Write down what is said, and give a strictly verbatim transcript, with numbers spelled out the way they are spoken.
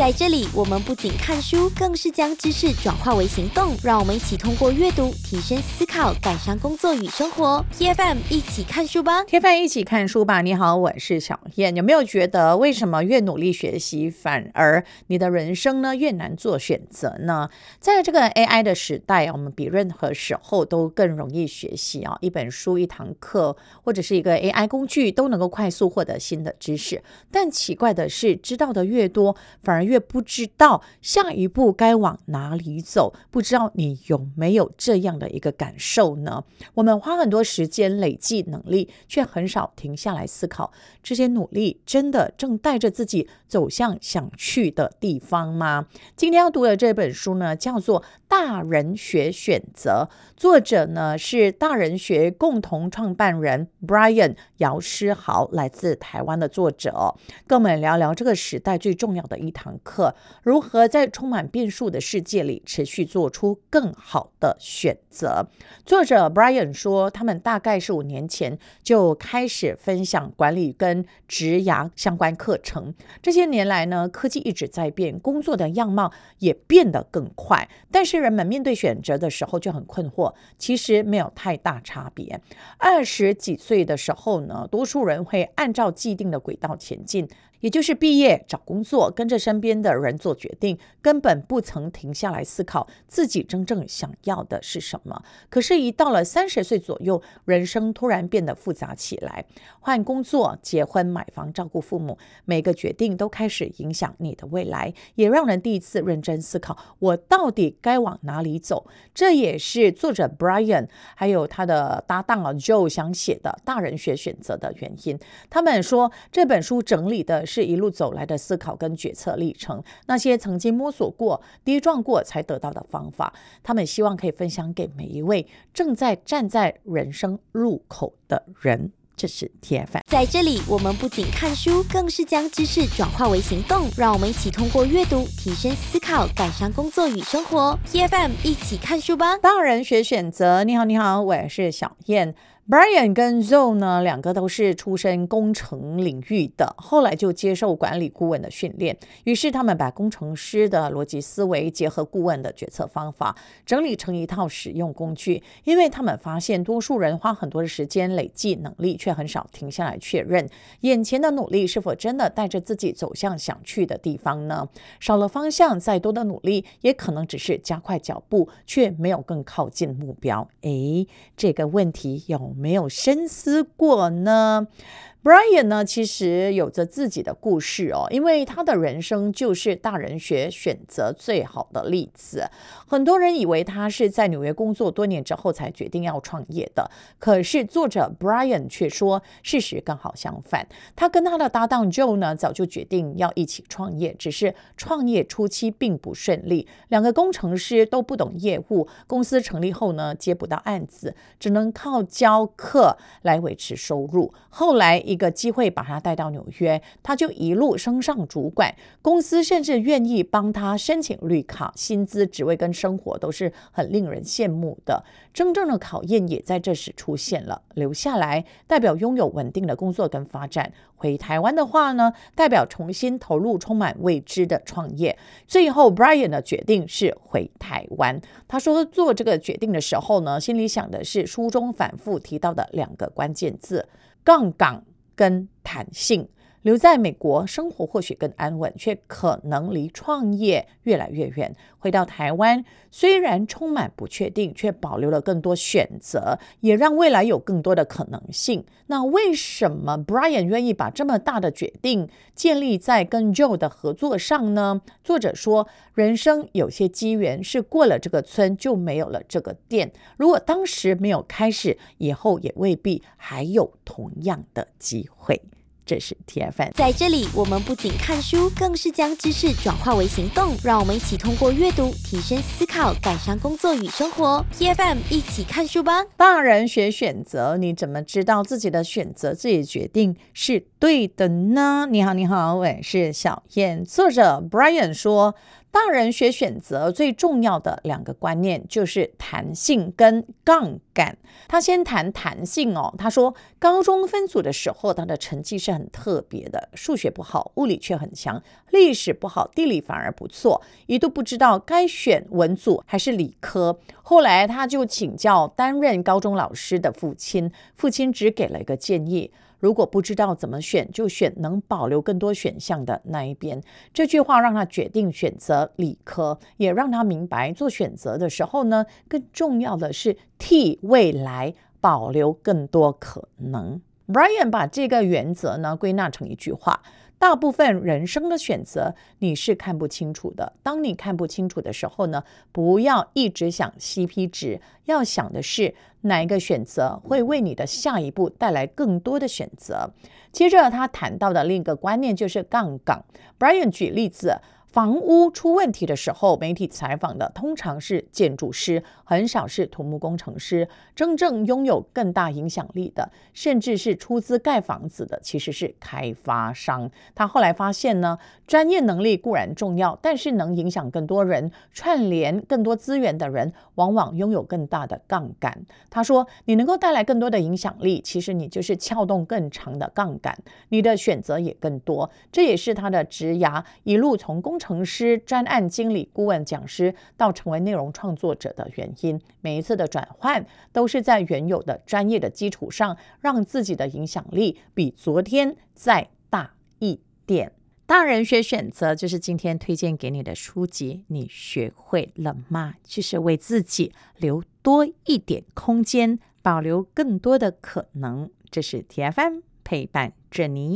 在这里，我们不仅看书，更是将知识转化为行动。让我们一起通过阅读提升思考，改善工作与生活。T F M 一起看书吧 T F M 一起看书吧。你好，我是小燕。有没有觉得为什么越努力学习，反而你的人生呢越难做选择呢？在这个 A I 的时代，我们比任何时候都更容易学习啊！一本书、一堂课，或者是一个 A I 工具，都能够快速获得新的知识。但奇怪的是，知道的越多，反而越不知道下一步该往哪里走。不知道你有没有这样的一个感受呢？我们花很多时间累积能力，却很少停下来思考，这些努力真的正带着自己走向想去的地方吗？今天要读的这本书呢，叫做《大人学选择》，作者呢是大人学共同创办人 Brian 姚诗豪，来自台湾的作者哦，跟我们聊聊这个时代最重要的一堂课，如何在充满变数的世界里持续做出更好的选择。作者 Brian 说，他们大概是五年前就开始分享管理跟职涯相关课程。这些年来呢，科技一直在变，工作的样貌也变得更快，但是人们面对选择的时候就很困惑，其实没有太大差别。二十几岁的时候呢，多数人会按照既定的轨道前进，也就是毕业、找工作，跟着身边的人做决定，根本不曾停下来思考自己真正想要的是什么。可是，一到了三十岁左右，人生突然变得复杂起来，换工作、结婚、买房、照顾父母，每个决定都开始影响你的未来，也让人第一次认真思考，我到底该往哪里走。这也是作者 Brian 还有他的搭档 Joe 想写的《大人学选择》的原因。他们说，这本书整理的是一路走来的思考跟决策历程，那些曾经摸索过、跌撞过才得到的方法，他们希望可以分享给每一位正在站在人生路口的人。这是 T F M。 在这里，我们不仅看书，更是将知识转化为行动。让我们一起通过阅读提升思考，改善工作与生活。T F M 一起看书吧。 大人学选择。你好，你好，我是小燕。Brian 跟 Zoe 呢，两个都是出身工程领域的，后来就接受管理顾问的训练，于是他们把工程师的逻辑思维结合顾问的决策方法，整理成一套使用工具。因为他们发现，多数人花很多的时间累积能力，却很少停下来确认眼前的努力是否真的带着自己走向想去的地方呢？少了方向，再多的努力也可能只是加快脚步，却没有更靠近目标。诶，这个问题有没有深思过呢？Brian 呢，其实有着自己的故事哦，因为他的人生就是大人学选择最好的例子。很多人以为他是在纽约工作多年之后才决定要创业的，可是作者 Brian 却说，事实刚好相反。他跟他的搭档 Joe 呢，早就决定要一起创业，只是创业初期并不顺利，两个工程师都不懂业务，公司成立后呢，接不到案子，只能靠教课来维持收入。后来一个机会把他带到纽约，他就一路升上主管，公司甚至愿意帮他申请绿卡，薪资、职位跟生活都是很令人羡慕的。真正的考验也在这时出现了，留下来代表拥有稳定的工作跟发展，回台湾的话呢，代表重新投入充满未知的创业。最后 Brian 的决定是回台湾。他说做这个决定的时候呢，心里想的是书中反复提到的两个关键字：杠杆跟弹性。留在美国生活或许更安稳，却可能离创业越来越远。回到台湾，虽然充满不确定，却保留了更多选择，也让未来有更多的可能性。那为什么 Brian 愿意把这么大的决定建立在跟 Joe 的合作上呢？作者说，人生有些机缘是过了这个村就没有了这个店，如果当时没有开始，以后也未必还有同样的机会。这是 T F M。 在这里，我们不仅看书，更是将知识转化为行动。让我们一起通过阅读提升思考，改善工作与生活。T F M 一起看书吧。 大人学选择，你怎么知道自己的选择、自己的决定是对的呢？你好，你好，我是小燕。作者 Brian 说， 大人学选择最重要的两个观念就是弹性跟杠杆。他先谈弹性哦，他说高中分组的时候，他的成绩是很特别的，数学不好，物理却很强，历史不好，地理反而不错，一度不知道该选文组还是理科。后来他就请教担任高中老师的父亲，父亲只给了一个建议，如果不知道怎么选，就选能保留更多选项的那一边。这句话让他决定选择理科，也让他明白做选择的时候呢，更重要的是替未来保留更多可能。Brian 把这个原则呢归纳成一句话：大部分人生的选择你是看不清楚的，当你看不清楚的时候呢，不要一直想 C P 值，要想的是哪一个选择会为你的下一步带来更多的选择。接着他谈到的另一个观念就是杠杆。 Brian 举例子，房屋出问题的时候，媒体采访的通常是建筑师，很少是土木工程师。真正拥有更大影响力的，甚至是出资盖房子的，其实是开发商。他后来发现呢，专业能力固然重要，但是能影响更多人、串联更多资源的人，往往拥有更大的杠杆。他说，你能够带来更多的影响力，其实你就是撬动更长的杠杆，你的选择也更多。这也是他的职涯一路从工程师、专案经理、顾问、讲师到成为内容创作者的原因。每一次的转换都是在原有的专业的基础上，让自己的影响力比昨天再大一点。大人学选择就是今天推荐给你的书籍，你学会了吗？就是为自己留多一点空间，保留更多的可能。这是 T F M 陪伴着你。